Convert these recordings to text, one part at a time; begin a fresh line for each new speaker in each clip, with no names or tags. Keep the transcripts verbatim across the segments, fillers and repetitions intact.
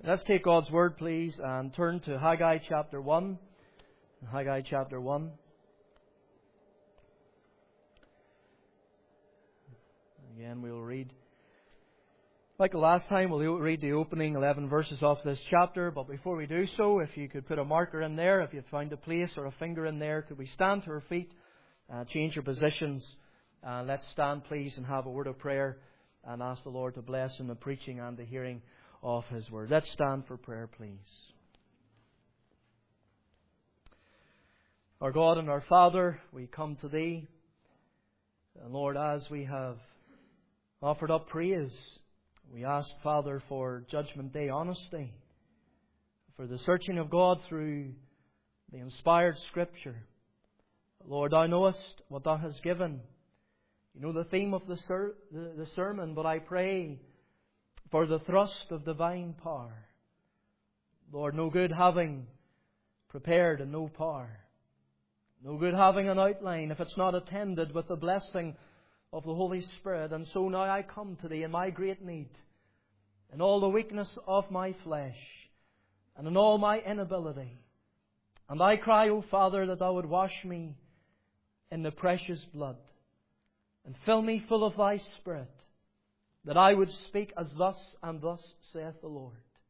Let's take God's Word, please, and turn to Haggai chapter one. Haggai chapter one. Again, we'll read, like the last time, we'll read the opening eleven verses of this chapter. But before we do so, if you could put a marker in there, if you found a place or a finger in there, could we stand to our feet, uh, change your positions? Uh, let's stand, please, and have a word of prayer and ask the Lord to bless in the preaching and the hearing of His Word. Let's stand for prayer, please. Our God and our Father, we come to Thee. And Lord, as we have offered up praise, we ask, Father, for Judgment Day honesty, for the searching of God through the inspired Scripture. Lord, Thou knowest what Thou hast given. You know the theme of the, ser- the, the sermon, but I pray for the thrust of divine power. Lord, no good having prepared and no power. No good having an outline if it's not attended with the blessing of the Holy Spirit. And so now I come to Thee in my great need, in all the weakness of my flesh, and in all my inability. And I cry, O Father, that Thou would wash me in the precious blood, and fill me full of Thy Spirit, that I would speak as thus and thus saith the Lord.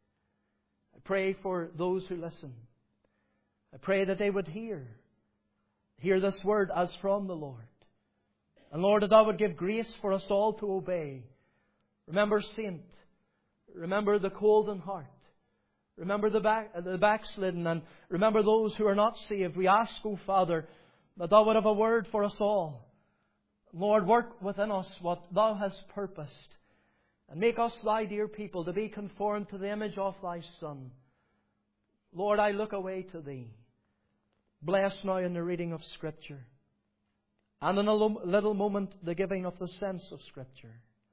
I pray for those who listen. I pray that they would hear, hear this word as from the Lord. And Lord, that Thou would give grace for us all to obey. Remember saint. Remember the cold in heart. Remember the, back, the backslidden. And remember those who are not saved. We ask, O Father, that Thou would have a word for us all. Lord, work within us what Thou hast purposed. And make us Thy dear people to be conformed to the image of Thy Son. Lord, I look away to Thee. Bless now in the reading of Scripture. And in a little moment, the giving of the sense of Scripture.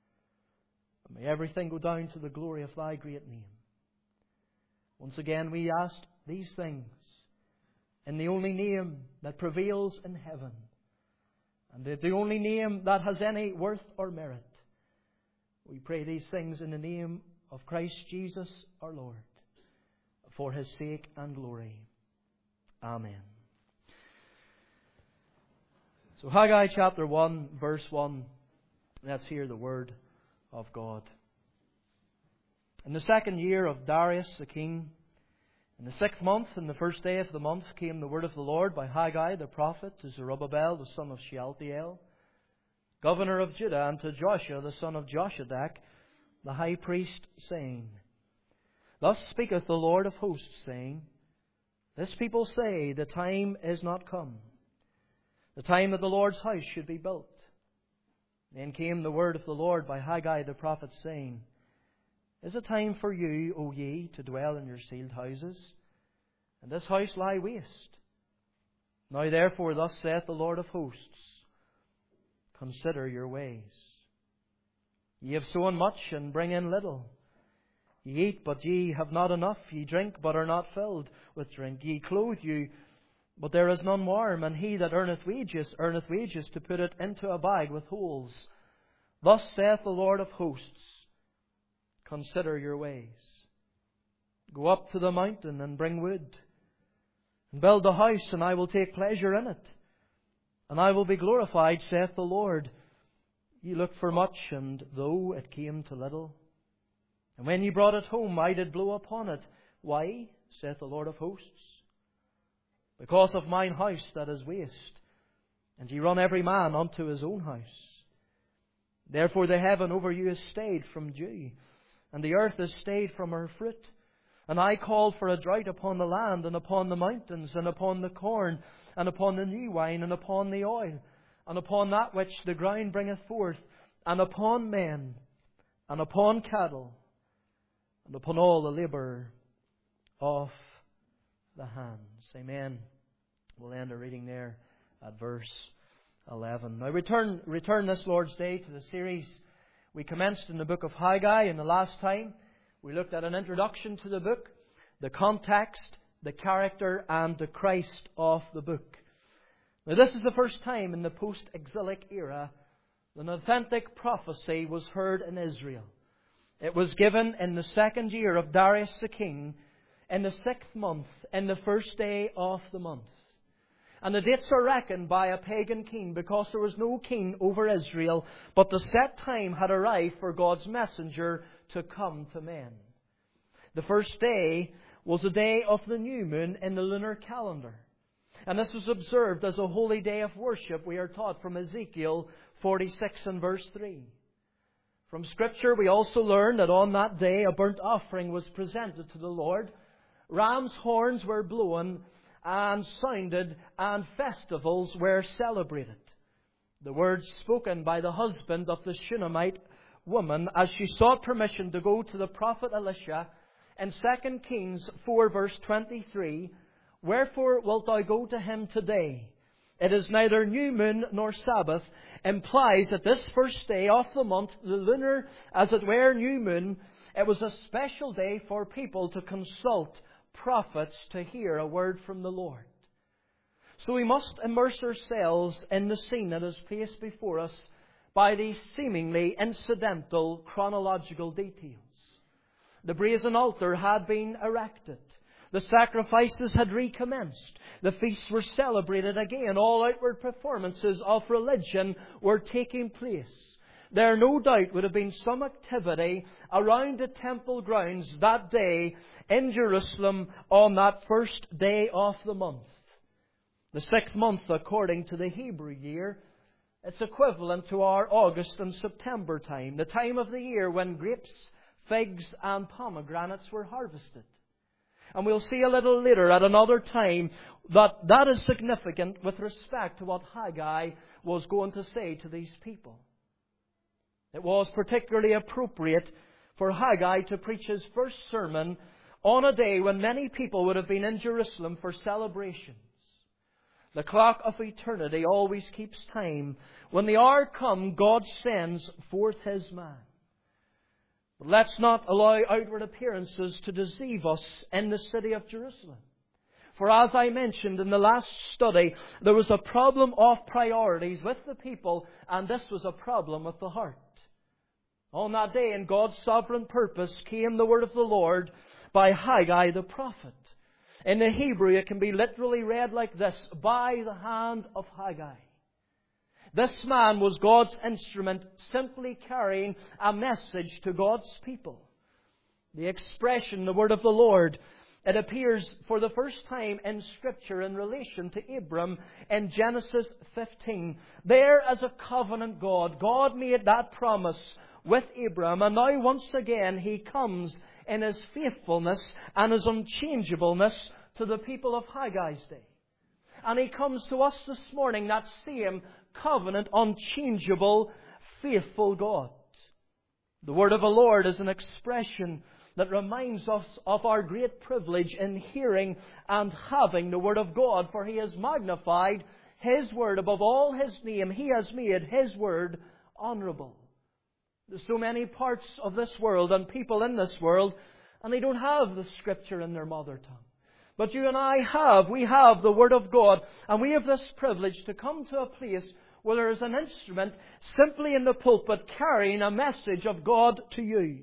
And may everything go down to the glory of Thy great name. Once again, we ask these things in the only name that prevails in heaven, and the only name that has any worth or merit. We pray these things in the name of Christ Jesus our Lord, for His sake and glory. Amen. So Haggai chapter one, verse one. Let's hear the word of God. In the second year of Darius the king, in the sixth month, in the first day of the month, came the word of the Lord by Haggai the prophet to Zerubbabel the son of Shealtiel, governor of Judah, and to Joshua the son of Joshadak, the high priest, saying, Thus speaketh the Lord of hosts, saying, This people say, the time is not come, the time that the Lord's house should be built. Then came the word of the Lord by Haggai the prophet, saying, Is it time for you, O ye, to dwell in your sealed houses, and this house lie waste? Now therefore thus saith the Lord of hosts, Consider your ways. Ye have sown much, and bring in little. Ye eat, but ye have not enough. Ye drink, but are not filled with drink. Ye clothe you, but there is none warm. And he that earneth wages, earneth wages to put it into a bag with holes. Thus saith the Lord of hosts, Consider your ways. Go up to the mountain, and bring wood, and build a house, and I will take pleasure in it. And I will be glorified, saith the Lord. Ye looked for much, and though it came to little. And when ye brought it home, I did blow upon it. Why, saith the Lord of hosts? Because of mine house that is waste, and ye run every man unto his own house. Therefore the heaven over you is stayed from dew, and the earth is stayed from her fruit. And I called for a drought upon the land, and upon the mountains, and upon the corn, and upon the new wine, and upon the oil, and upon that which the ground bringeth forth, and upon men, and upon cattle, and upon all the labour of the hands. Amen. We'll end our reading there at verse eleven. Now return, return this Lord's Day to the series we commenced in the book of Haggai. And the last time we looked at an introduction to the book, the context, the character, and the Christ of the book. Now this is the first time in the post-exilic era that an authentic prophecy was heard in Israel. It was given in the second year of Darius the king, in the sixth month, in the first day of the month. And the dates are reckoned by a pagan king, because there was no king over Israel, but the set time had arrived for God's messenger to come to men. The first day was the day of the new moon in the lunar calendar. And this was observed as a holy day of worship, we are taught from Ezekiel forty-six and verse three. From Scripture we also learn that on that day a burnt offering was presented to the Lord. Ram's horns were blown and sounded, and festivals were celebrated. The words spoken by the husband of the Shunammite woman as she sought permission to go to the prophet Elisha in Second Kings four verse twenty-three, "Wherefore wilt thou go to him today? It is neither new moon nor Sabbath," implies that this first day of the month, the lunar, as it were, new moon, it was a special day for people to consult prophets to hear a word from the Lord. So we must immerse ourselves in the scene that is placed before us by these seemingly incidental chronological details. The brazen altar had been erected. The sacrifices had recommenced. The feasts were celebrated again. All outward performances of religion were taking place. There no doubt would have been some activity around the temple grounds that day in Jerusalem on that first day of the month. The sixth month, according to the Hebrew year, it's equivalent to our August and September time, the time of the year when grapes, figs and pomegranates were harvested. And we'll see a little later at another time that that is significant with respect to what Haggai was going to say to these people. It was particularly appropriate for Haggai to preach his first sermon on a day when many people would have been in Jerusalem for celebrations. The clock of eternity always keeps time. When the hour comes, God sends forth His man. But let's not allow outward appearances to deceive us in the city of Jerusalem. For as I mentioned in the last study, there was a problem of priorities with the people, and this was a problem with the heart. On that day, in God's sovereign purpose, came the word of the Lord by Haggai the prophet. In the Hebrew, it can be literally read like this: by the hand of Haggai. This man was God's instrument, simply carrying a message to God's people. The expression, the word of the Lord, it appears for the first time in Scripture in relation to Abram in Genesis fifteen. There, as a covenant God, God made that promise with Abram, and now once again He comes in His faithfulness and His unchangeableness to the people of Haggai's day. And He comes to us this morning, that same covenant, unchangeable, faithful God. The word of the Lord is an expression that reminds us of our great privilege in hearing and having the Word of God, for He has magnified His Word above all His name. He has made His Word honourable. There's so many parts of this world and people in this world, and they don't have the Scripture in their mother tongue. But you and I have. We have the Word of God, and we have this privilege to come to a place where there is an instrument simply in the pulpit carrying a message of God to you.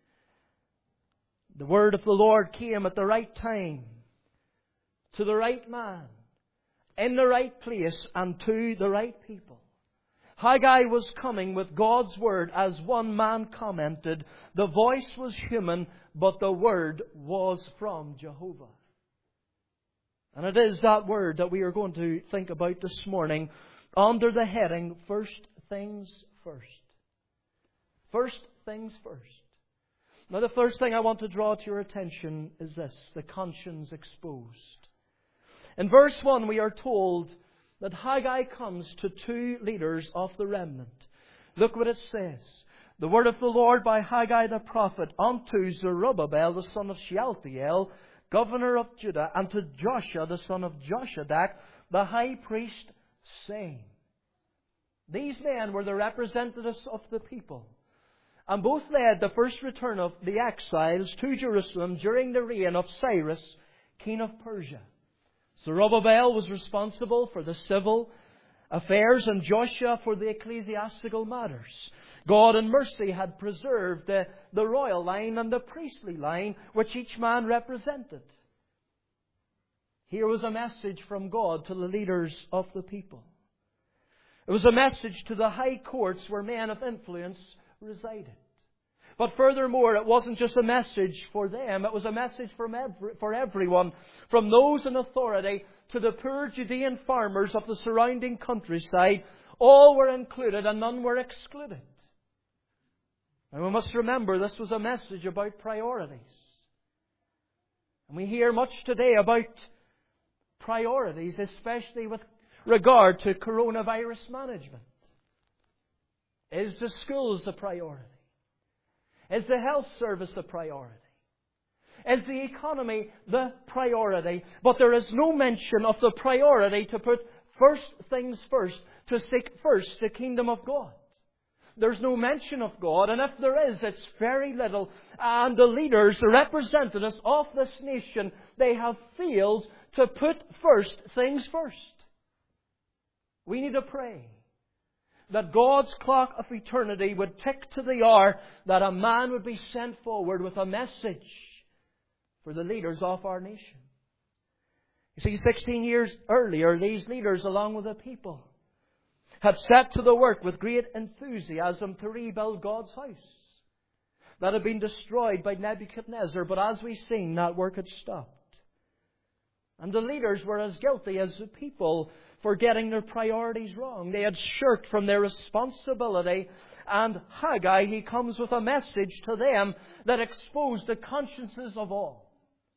The Word of the Lord came at the right time, to the right man, in the right place, and to the right people. Haggai was coming with God's Word, as one man commented, the voice was human, but the Word was from Jehovah. And it is that Word that we are going to think about this morning under the heading, First Things First. First Things First. Now, the first thing I want to draw to your attention is this: the conscience exposed. In verse one, we are told that Haggai comes to two leaders of the remnant. Look what it says. The word of the Lord by Haggai the prophet unto Zerubbabel the son of Shealtiel, governor of Judah, and to Joshua the son of Joshadak, the high priest, saying. These men were the representatives of the people, and both led the first return of the exiles to Jerusalem during the reign of Cyrus, king of Persia. Zerubbabel was responsible for the civil affairs and Joshua for the ecclesiastical matters. God in mercy had preserved the, the royal line and the priestly line which each man represented. Here was a message from God to the leaders of the people. It was a message to the high courts where men of influence resided. But furthermore, it wasn't just a message for them. It was a message from every, for everyone, from those in authority to the poor Judean farmers of the surrounding countryside. All were included and none were excluded. And we must remember this was a message about priorities. And we hear much today about priorities, especially with regard to coronavirus management. Is the schools a priority? Is the health service a priority? Is the economy the priority? But there is no mention of the priority to put first things first, to seek first the kingdom of God. There's no mention of God, and if there is, it's very little. And the leaders, the representatives of this nation, they have failed to put first things first. We need to pray that God's clock of eternity would tick to the hour, that a man would be sent forward with a message for the leaders of our nation. You see, sixteen years earlier, these leaders, along with the people, had set to the work with great enthusiasm to rebuild God's house that had been destroyed by Nebuchadnezzar. But as we've seen, that work had stopped. And the leaders were as guilty as the people for getting their priorities wrong. They had shirked from their responsibility. And Haggai, he comes with a message to them that exposed the consciences of all.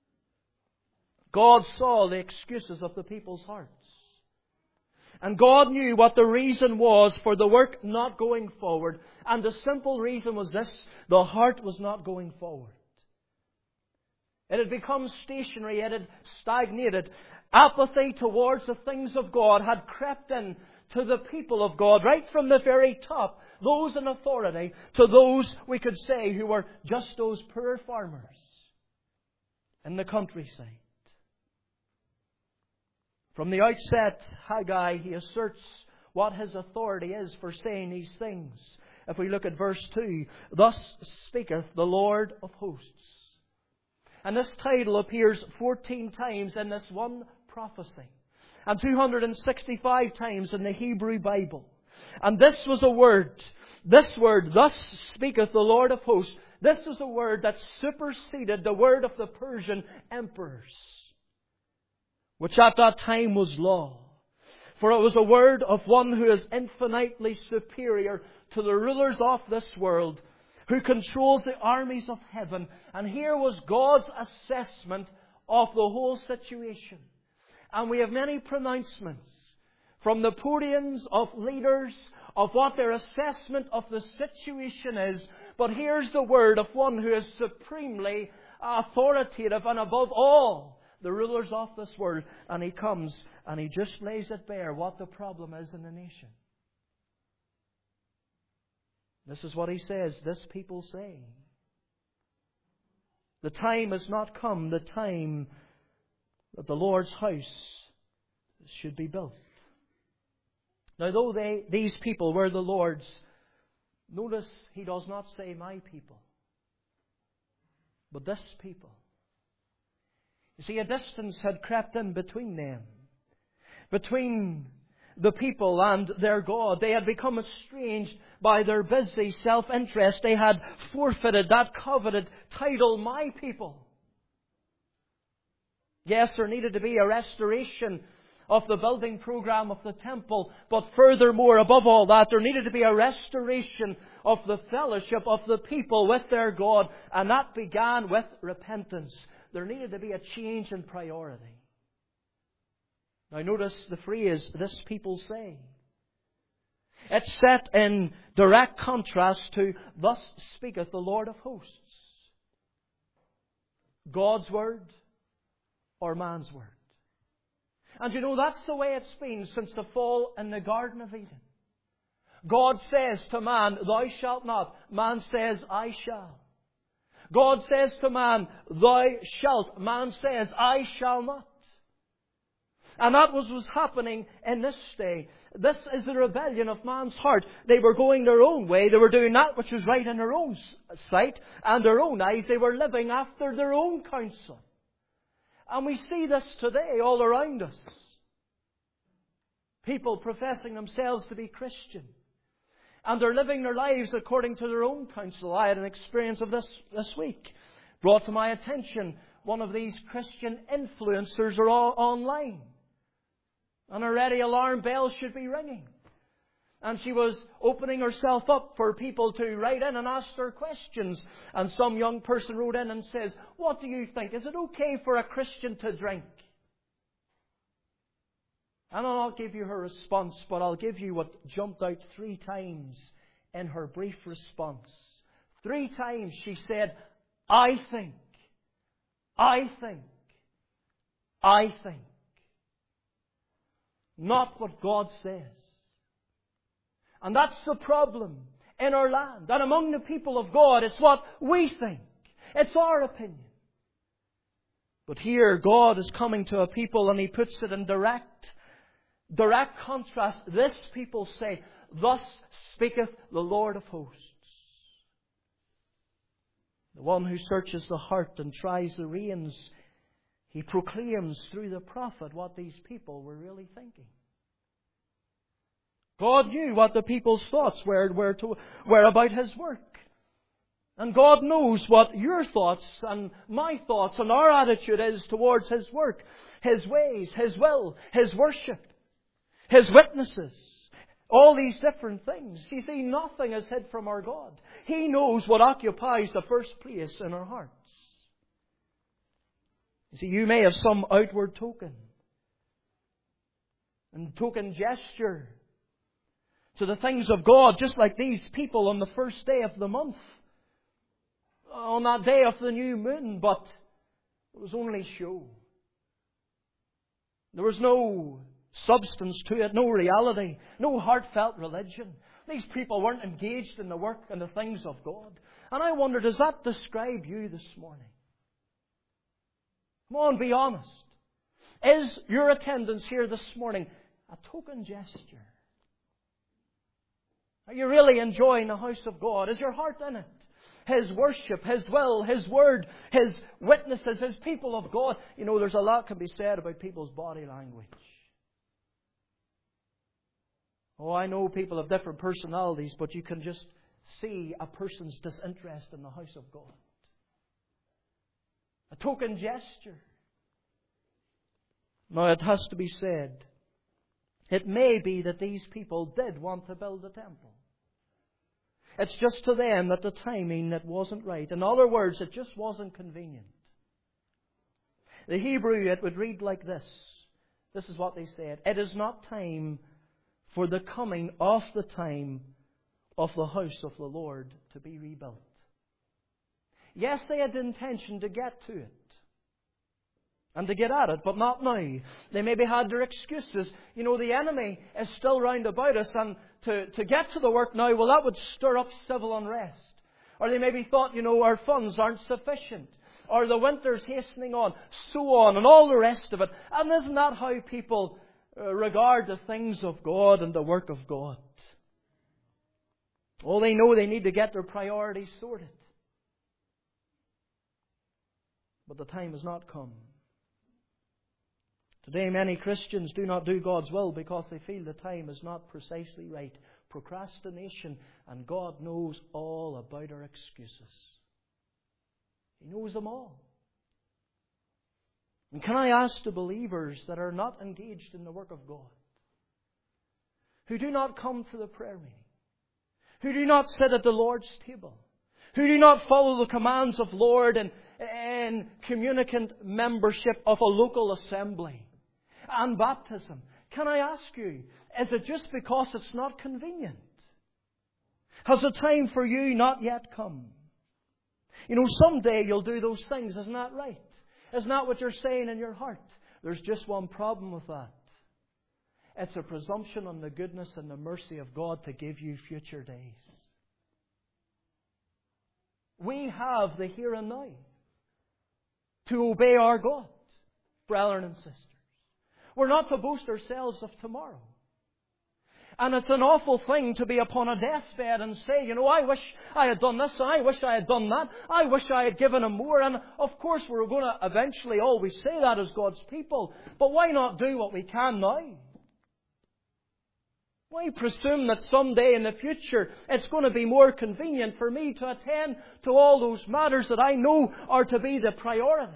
God saw the excuses of the people's hearts. And God knew what the reason was for the work not going forward. And the simple reason was this: the heart was not going forward. It had become stationary. It had stagnated. Apathy towards the things of God had crept in to the people of God, right from the very top, those in authority, to those, we could say, who were just those poor farmers in the countryside. From the outset, Haggai, he asserts what his authority is for saying these things. If we look at verse two, "Thus speaketh the Lord of hosts." And this title appears fourteen times in this one prophecy, and two hundred sixty-five times in the Hebrew Bible. And this was a word, this word, "Thus speaketh the Lord of hosts," this was a word that superseded the word of the Persian emperors, which at that time was law. For it was a word of one who is infinitely superior to the rulers of this world, who controls the armies of heaven. And here was God's assessment of the whole situation. And we have many pronouncements from the podiums of leaders of what their assessment of the situation is. But here's the word of one who is supremely authoritative and above all the rulers of this world. And he comes and he just lays it bare what the problem is in the nation. This is what he says: "This people say, the time has not come, the time that the Lord's house should be built." Now, though they, these people were the Lord's, notice he does not say "my people," but "this people." You see, a distance had crept in between them, between the people and their God. They had become estranged by their busy self-interest. They had forfeited that coveted title, "my people." Yes, there needed to be a restoration of the building program of the temple. But furthermore, above all that, there needed to be a restoration of the fellowship of the people with their God. And that began with repentance. There needed to be a change in priority. Now notice the phrase, "this people say." It's set in direct contrast to "thus speaketh the Lord of hosts." God's word or man's word. And you know, that's the way it's been since the fall in the Garden of Eden. God says to man, "Thou shalt not." Man says, "I shall." God says to man, "Thou shalt." Man says, "I shall not." And that was what was happening in this day. This is the rebellion of man's heart. They were going their own way. They were doing that which was right in their own sight and their own eyes. They were living after their own counsel. And we see this today all around us. People professing themselves to be Christian. And they're living their lives according to their own counsel. I had an experience of this this week. Brought to my attention, one of these Christian influencers are all online. And already alarm bells should be ringing. And she was opening herself up for people to write in and ask her questions. And some young person wrote in and says, "What do you think? Is it okay for a Christian to drink?" And I'll not give you her response, but I'll give you what jumped out three times in her brief response. Three times she said, "I think, I think, I think." Not what God says. And that's the problem in our land. And among the people of God, it's what we think. It's our opinion. But here, God is coming to a people and He puts it in direct, direct contrast. This people say, "Thus speaketh the Lord of hosts." The one who searches the heart and tries the reins, He proclaims through the prophet what these people were really thinking. God knew what the people's thoughts were, were, to, were about His work. And God knows what your thoughts and my thoughts and our attitude is towards His work, His ways, His will, His worship, His witnesses. All these different things. You see, nothing is hid from our God. He knows what occupies the first place in our hearts. You see, you may have some outward token and token gesture to the things of God, just like these people on the first day of the month, on that day of the new moon, but it was only show. There was no substance to it, no reality, no heartfelt religion. These people weren't engaged in the work and the things of God. And I wonder, does that describe you this morning? Come on, be honest. Is your attendance here this morning a token gesture? Are you really enjoying the house of God? Is your heart in it? His worship, His will, His word, His witnesses, His people of God. You know, there's a lot can be said about people's body language. Oh, I know people have different personalities, but you can just see a person's disinterest in the house of God. A token gesture. Now, it has to be said, it may be that these people did want to build a temple. It's just to them that the timing that wasn't right. In other words, it just wasn't convenient. The Hebrew, it would read like this. This is what they said. "It is not time for the coming of the time of the house of the Lord to be rebuilt." Yes, they had the intention to get to it and to get at it, but not now. They maybe had their excuses. You know, the enemy is still round about us, and to, to get to the work now, well, that would stir up civil unrest. Or they maybe thought, you know, our funds aren't sufficient. Or the winter's hastening on, so on, and all the rest of it. And isn't that how people regard the things of God and the work of God? Oh, they know they need to get their priorities sorted. But the time has not come. Today many Christians do not do God's will because they feel the time is not precisely right. Procrastination, and God knows all about our excuses. He knows them all. And can I ask the believers that are not engaged in the work of God, who do not come to the prayer meeting, who do not sit at the Lord's table, who do not follow the commands of Lord and, and communicant membership of a local assembly and baptism, can I ask you, is it just because it's not convenient? Has the time for you not yet come? You know, someday you'll do those things, isn't that right? Isn't that what you're saying in your heart? There's just one problem with that. It's a presumption on the goodness and the mercy of God to give you future days. We have the here and now to obey our God, brethren and sisters. We're not to boast ourselves of tomorrow. And it's an awful thing to be upon a deathbed and say, you know, I wish I had done this, I wish I had done that, I wish I had given him more. And of course we're going to eventually always say that as God's people. But why not do what we can now? Why presume that someday in the future it's going to be more convenient for me to attend to all those matters that I know are to be the priority?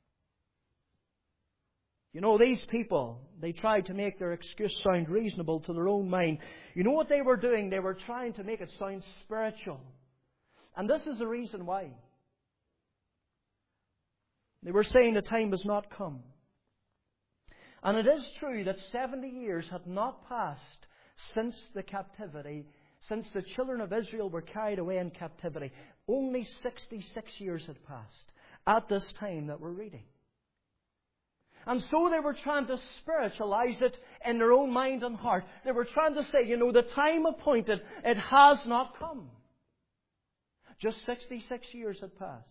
You know, these people, they tried to make their excuse sound reasonable to their own mind. You know what they were doing? They were trying to make it sound spiritual. And this is the reason why. They were saying the time has not come. And it is true that seventy years had not passed since the captivity, since the children of Israel were carried away in captivity. Only sixty-six years had passed at this time that we're reading. And so they were trying to spiritualize it in their own mind and heart. They were trying to say, you know, the time appointed, it has not come. Just sixty-six years had passed.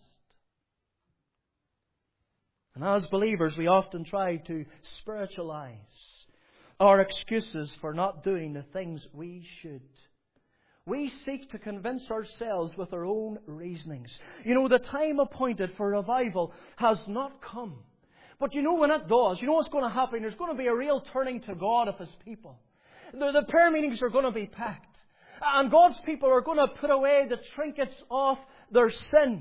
And as believers, we often try to spiritualize our excuses for not doing the things we should. We seek to convince ourselves with our own reasonings. You know, the time appointed for revival has not come. But you know, when it does, you know what's going to happen? There's going to be a real turning to God of His people. The, the prayer meetings are going to be packed. And God's people are going to put away the trinkets of their sin.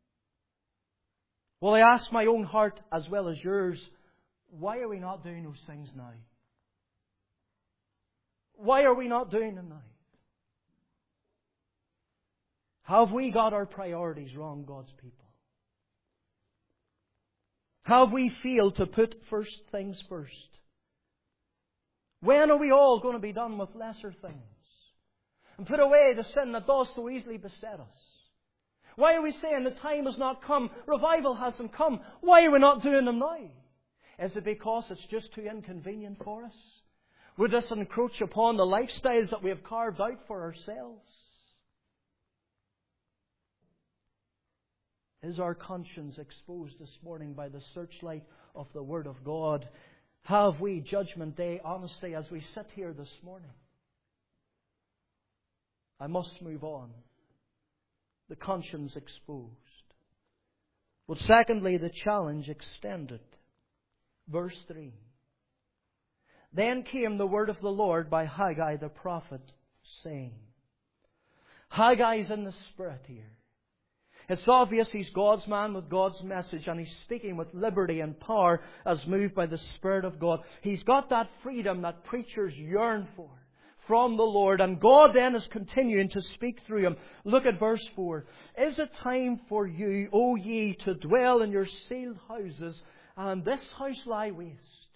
Well, I ask my own heart as well as yours, why are we not doing those things now? Why are we not doing them now? Have we got our priorities wrong, God's people? Have we failed to put first things first? When are we all going to be done with lesser things? And put away the sin that does so easily beset us? Why are we saying the time has not come? Revival hasn't come. Why are we not doing them now? Is it because it's just too inconvenient for us? Would this encroach upon the lifestyles that we have carved out for ourselves? Is our conscience exposed this morning by the searchlight of the Word of God? Have we, Judgment Day, honestly, as we sit here this morning? I must move on. The conscience exposed. Well, secondly, the challenge extended. Verse three. Then came the word of the Lord by Haggai the prophet, saying. Haggai's in the Spirit here. It's obvious he's God's man with God's message, and he's speaking with liberty and power as moved by the Spirit of God. He's got that freedom that preachers yearn for from the Lord, and God then is continuing to speak through him. Look at verse four. Is it time for you, O ye, to dwell in your sealed houses, and this house lie waste?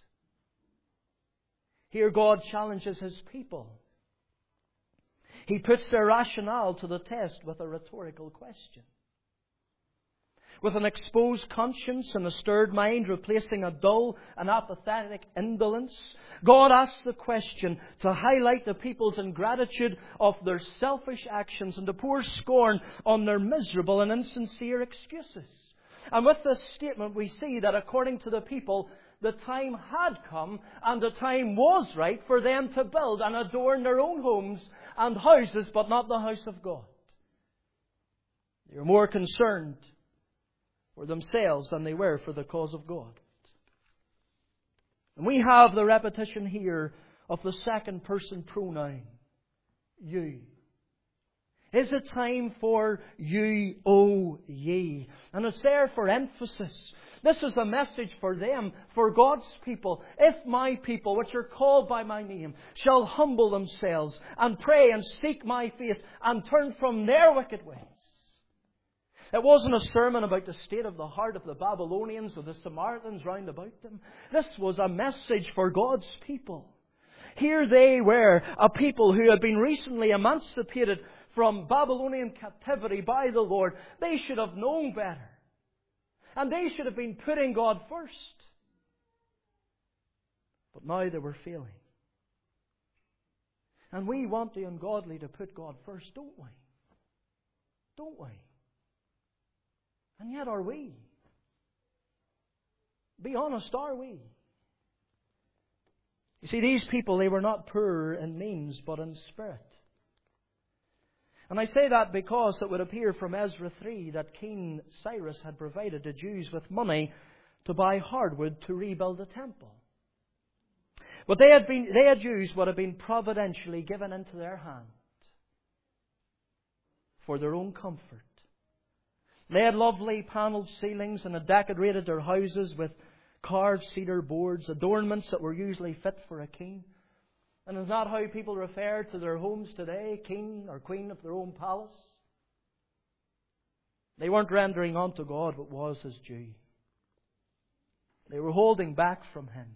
Here God challenges His people. He puts their rationale to the test with a rhetorical question. With an exposed conscience and a stirred mind replacing a dull and apathetic indolence, God asks the question to highlight the people's ingratitude of their selfish actions and to pour scorn on their miserable and insincere excuses. And with this statement we see that according to the people, the time had come and the time was right for them to build and adorn their own homes and houses, but not the house of God. They were more concerned for themselves than they were for the cause of God. And we have the repetition here of the second person pronoun, you. Is it time for you, O ye? And it's there for emphasis. This is a message for them, for God's people. If my people, which are called by my name, shall humble themselves and pray and seek my face and turn from their wicked ways. It wasn't a sermon about the state of the heart of the Babylonians or the Samaritans round about them. This was a message for God's people. Here they were, a people who had been recently emancipated from Babylonian captivity by the Lord. They should have known better. And they should have been putting God first. But now they were failing. And we want the ungodly to put God first, don't we? Don't we? And yet are we? Be honest, are we? You see, these people, they were not poor in means, but in spirit. And I say that because it would appear from Ezra three that King Cyrus had provided the Jews with money to buy hardwood to rebuild the temple. But they had been, they had used what had been providentially given into their hand for their own comfort. They had lovely panelled ceilings and had decorated their houses with carved cedar boards, adornments that were usually fit for a king. And is that how people refer to their homes today? King or queen of their own palace? They weren't rendering unto God what was His due. They were holding back from Him.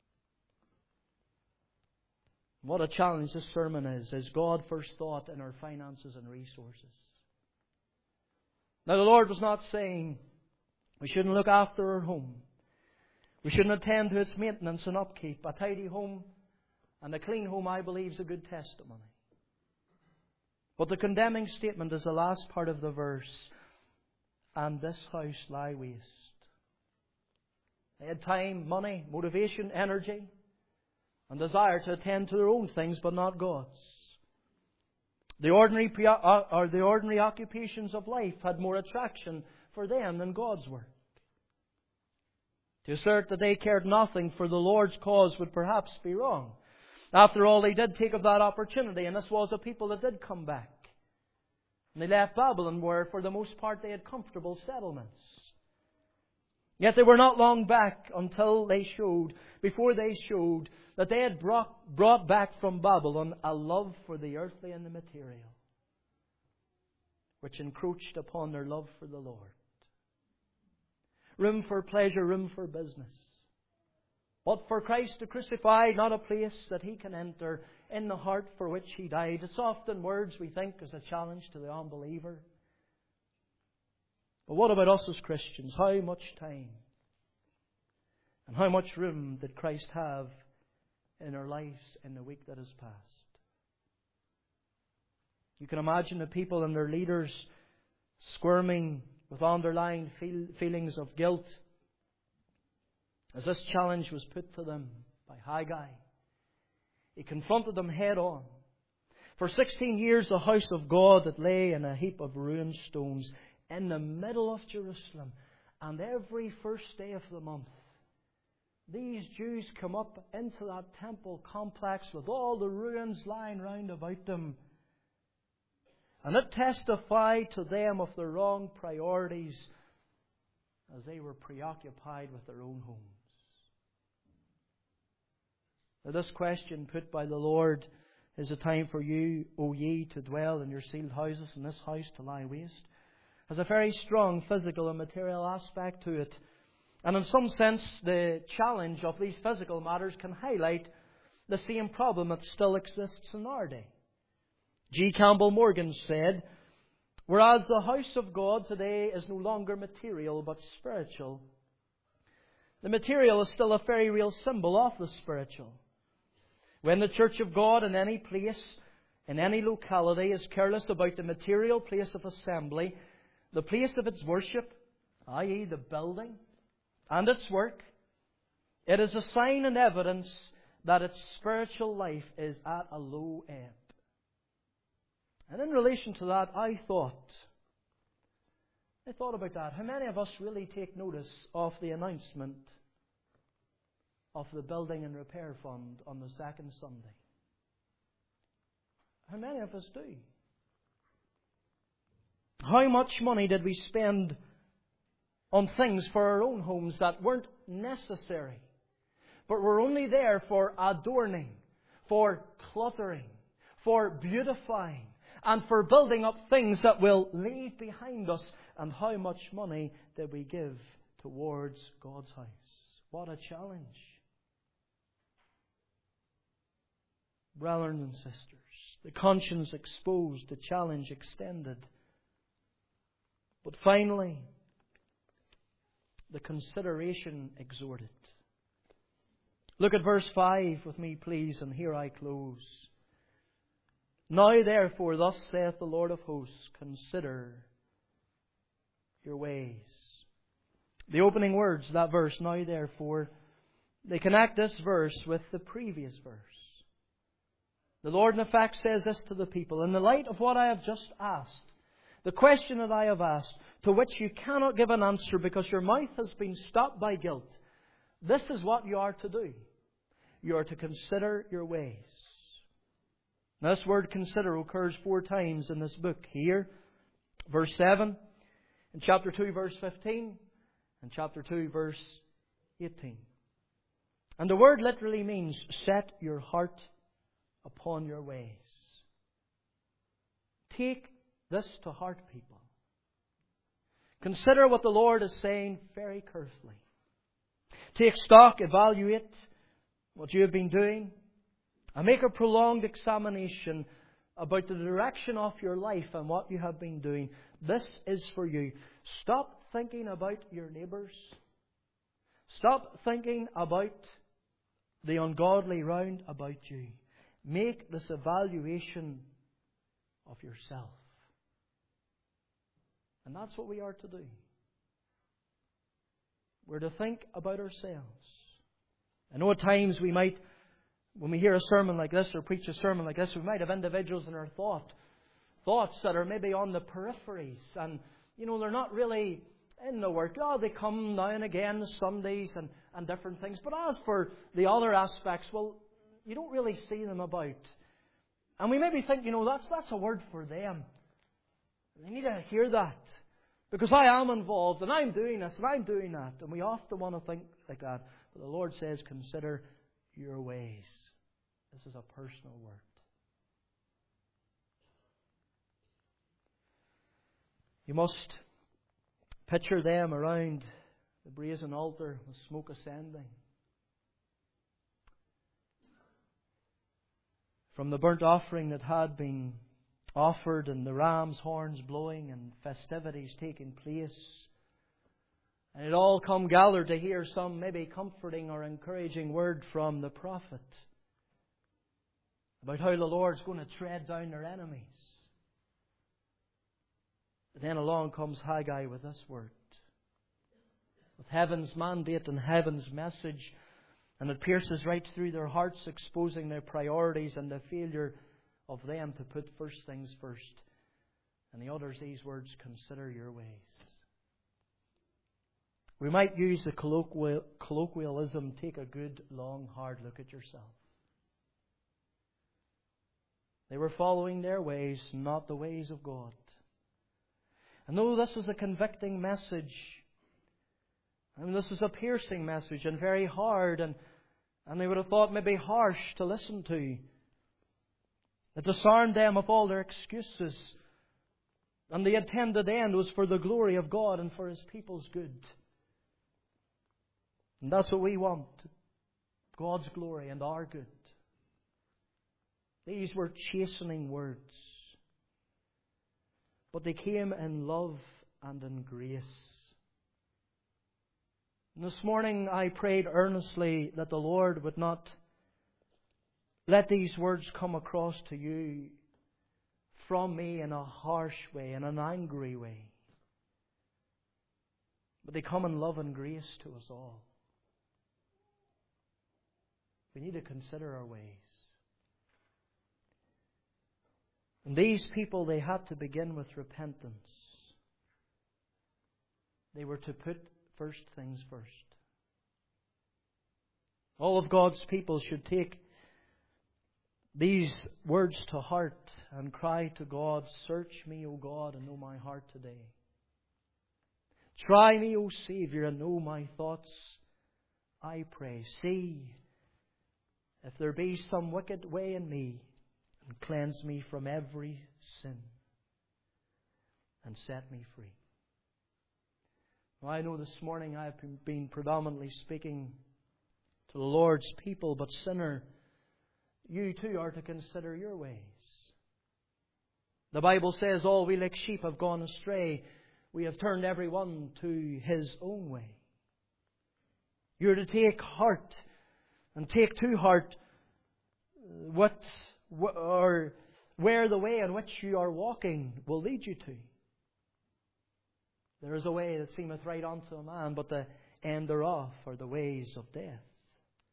What a challenge this sermon is. Is God first thought in our finances and resources? Now the Lord was not saying we shouldn't look after our home. We shouldn't attend to its maintenance and upkeep. A tidy home and a clean home, I believe, is a good testimony. But the condemning statement is the last part of the verse. And this house lie waste. They had time, money, motivation, energy, and desire to attend to their own things, but not God's. The ordinary, or the ordinary occupations of life had more attraction for them than God's work. To assert that they cared nothing for the Lord's cause would perhaps be wrong. After all, they did take of that opportunity, and this was a people that did come back. And they left Babylon, where for the most part they had comfortable settlements. Yet they were not long back until they showed, before they showed, that they had brought, brought back from Babylon a love for the earthly and the material, which encroached upon their love for the Lord. Room for pleasure, room for business. But for Christ the crucified, not a place that He can enter in the heart for which He died. It's often words we think as a challenge to the unbeliever. But what about us as Christians? How much time and how much room did Christ have in our lives in the week that has passed? You can imagine the people and their leaders squirming with underlying feel, feelings of guilt as this challenge was put to them by Haggai. He confronted them head on. For sixteen years the house of God that lay in a heap of ruined stones in the middle of Jerusalem, and every first day of the month these Jews come up into that temple complex with all the ruins lying round about them. And it testified to them of their wrong priorities as they were preoccupied with their own homes. Now, this question put by the Lord, is it time for you, O ye, to dwell in your sealed houses, and this house to lie waste, has a very strong physical and material aspect to it. And in some sense, the challenge of these physical matters can highlight the same problem that still exists in our day. G. Campbell Morgan said, whereas the house of God today is no longer material but spiritual, the material is still a very real symbol of the spiritual. When the church of God in any place, in any locality, is careless about the material place of assembly, the place of its worship, that is the building, and its work, it is a sign and evidence that its spiritual life is at a low ebb. And in relation to that, I thought, I thought about that. How many of us really take notice of the announcement of the Building and Repair Fund on the second Sunday? How many of us do? How much money did we spend on things for our own homes that weren't necessary, but were only there for adorning, for cluttering, for beautifying, and for building up things that will leave behind us? And how much money did we give towards God's house? What a challenge. Brethren and sisters, the conscience exposed, the challenge extended. But finally, the consideration exhorted. Look at verse five with me, please, and here I close. Now therefore, thus saith the Lord of hosts, consider your ways. The opening words, that verse, now therefore, they connect this verse with the previous verse. The Lord, in effect, says this to the people: in the light of what I have just asked, the question that I have asked, to which you cannot give an answer because your mouth has been stopped by guilt, this is what you are to do. You are to consider your ways. Now, this word consider occurs four times in this book. Here, verse seven, in chapter two, verse fifteen, and chapter two, verse eighteen. And the word literally means set your heart upon your ways. Take this to heart, people. Consider what the Lord is saying very carefully. Take stock, evaluate what you have been doing, and make a prolonged examination about the direction of your life and what you have been doing. This is for you. Stop thinking about your neighbours. Stop thinking about the ungodly round about you. Make this evaluation of yourself. And that's what we are to do. We're to think about ourselves. I know at times we might, when we hear a sermon like this or preach a sermon like this, we might have individuals in our thought, thoughts that are maybe on the peripheries. And, you know, they're not really in the work. Oh, they come now and again Sundays and, and different things. But as for the other aspects, well, you don't really see them about. And we maybe think, you know, that's that's a word for them. They need to hear that. Because I am involved and I'm doing this and I'm doing that. And we often want to think like that. But the Lord says, consider your ways. This is a personal word. You must picture them around the brazen altar with smoke ascending. From the burnt offering that had been offered and the ram's horns blowing and festivities taking place. And it all come gathered to hear some maybe comforting or encouraging word from the prophet about how the Lord's going to tread down their enemies. But then along comes Haggai with this word, with heaven's mandate and heaven's message, and it pierces right through their hearts, exposing their priorities and the failure of them to put first things first. And he utters these words, consider your ways. We might use the colloquial, colloquialism, take a good, long, hard look at yourself. They were following their ways, not the ways of God. And though this was a convicting message, and this was a piercing message and very hard, and, and they would have thought maybe harsh to listen to, it disarmed them of all their excuses. And the intended end was for the glory of God and for His people's good. And that's what we want. God's glory and our good. These were chastening words. But they came in love and in grace. And this morning I prayed earnestly that the Lord would not let these words come across to you from me in a harsh way, in an angry way. But they come in love and grace to us all. We need to consider our ways. And these people, they had to begin with repentance. They were to put first things first. All of God's people should take these words to heart and cry to God, search me, O God, and know my heart today. Try me, O Saviour, and know my thoughts, I pray. See if there be some wicked way in me, and cleanse me from every sin, and set me free. Now, I know this morning I've been predominantly speaking to the Lord's people, but sinner, you too are to consider your ways. The Bible says all we like sheep have gone astray. We have turned every one to his own way. You're to take heart and take to heart what or where the way in which you are walking will lead you to. There is a way that seemeth right unto a man, but the end thereof are the ways of death.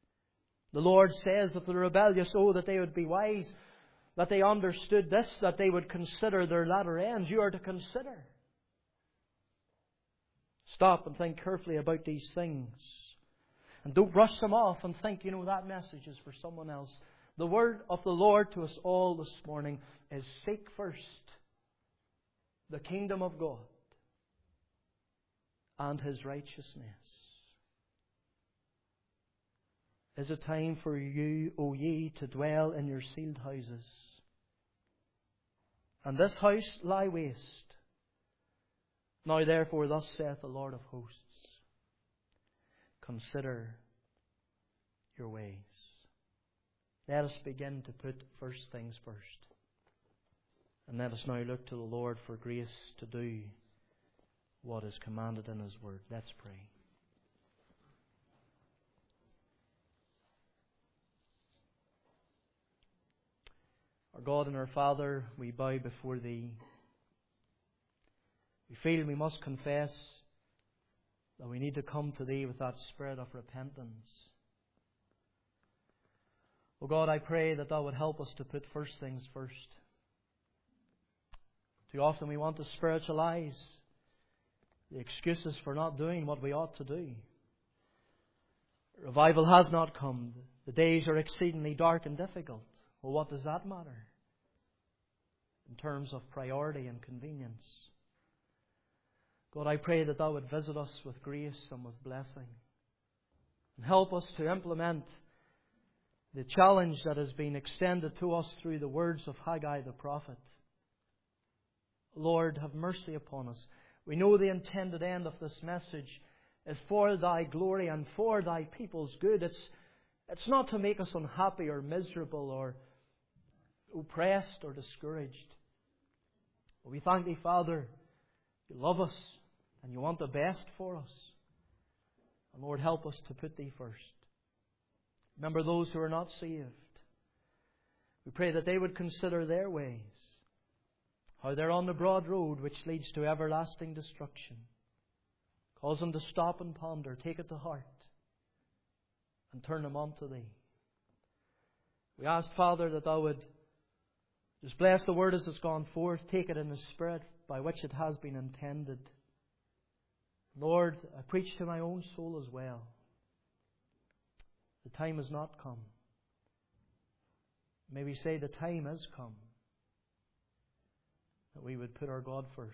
The Lord says of the rebellious, oh, that they would be wise, that they understood this, that they would consider their latter ends. You are to consider. Stop and think carefully about these things. And don't brush them off and think, you know, that message is for someone else. The word of the Lord to us all this morning is seek first the kingdom of God and His righteousness. Is it time for you, O ye, to dwell in your sealed houses? And this house lie waste. Now therefore, thus saith the Lord of hosts, consider your ways. Let us begin to put first things first. And let us now look to the Lord for grace to do what is commanded in His word. Let's pray. Our God and our Father, we bow before Thee. We feel we must confess that we need to come to Thee with that spirit of repentance. Oh God, I pray that Thou would help us to put first things first. Too often we want to spiritualize the excuses for not doing what we ought to do. Revival has not come. The days are exceedingly dark and difficult. Well, what does that matter in terms of priority and convenience? God, I pray that Thou would visit us with grace and with blessing. And help us to implement the challenge that has been extended to us through the words of Haggai the prophet. Lord, have mercy upon us. We know the intended end of this message is for Thy glory and for Thy people's good. It's, it's not to make us unhappy or miserable or oppressed or discouraged. But we thank Thee, Father, You love us and You want the best for us. And Lord, help us to put Thee first. Remember those who are not saved. We pray that they would consider their ways, how they're on the broad road which leads to everlasting destruction. Cause them to stop and ponder, take it to heart, and turn them unto Thee. We ask, Father, that Thou would just bless the word as it's gone forth, take it in the spirit by which it has been intended. Lord, I preach to my own soul as well. The time has not come. May we say the time has come that we would put our God first.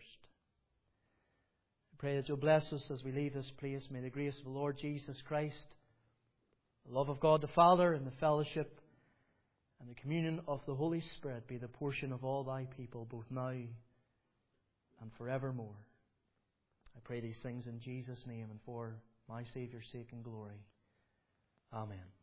I pray that You'll bless us as we leave this place. May the grace of the Lord Jesus Christ, the love of God the Father, and the fellowship and the communion of the Holy Spirit be the portion of all Thy people, both now and forevermore. I pray these things in Jesus' name and for my Saviour's sake and glory. Amen.